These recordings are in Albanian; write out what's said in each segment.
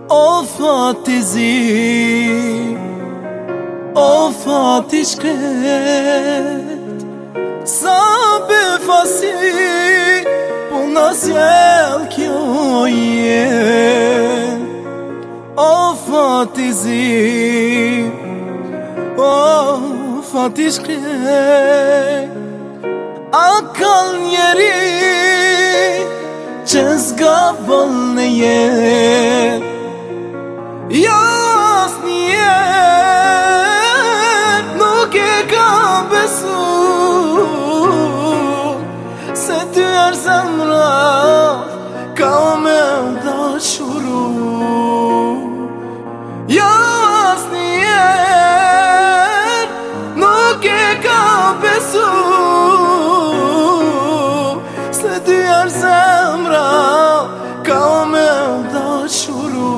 Fatizim, o Fatishket, sabe fasi, punasiel kioye. O Fatizim, o Fatishket, akal yeri, çezgabal neye. Yas niyet nuke kabesu Setüer zemra kavmem da şuru Yas niyet nuke kabesu Setüer zemra kavmem da şuru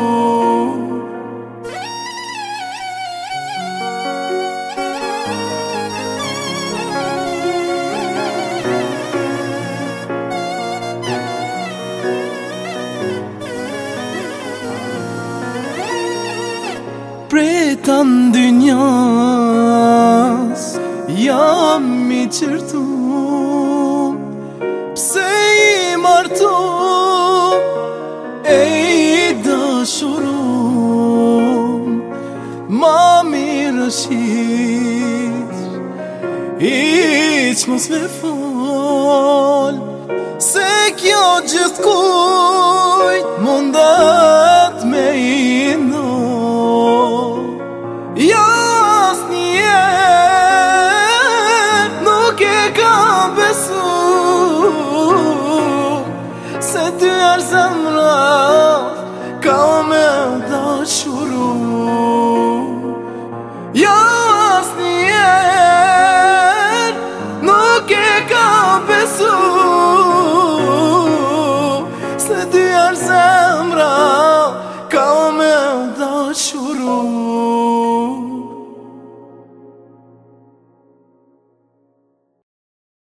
Pretan dünyas yam içirtum Pseyim artum ey daşurum Mami raşir hiç musvefol Sek yocist kuy mundat meyno Yas niyet nuke kabesu Setüer zemra kavmem da şuru Yas niyet nuke kabesu Setüer zemra kavmem da şuru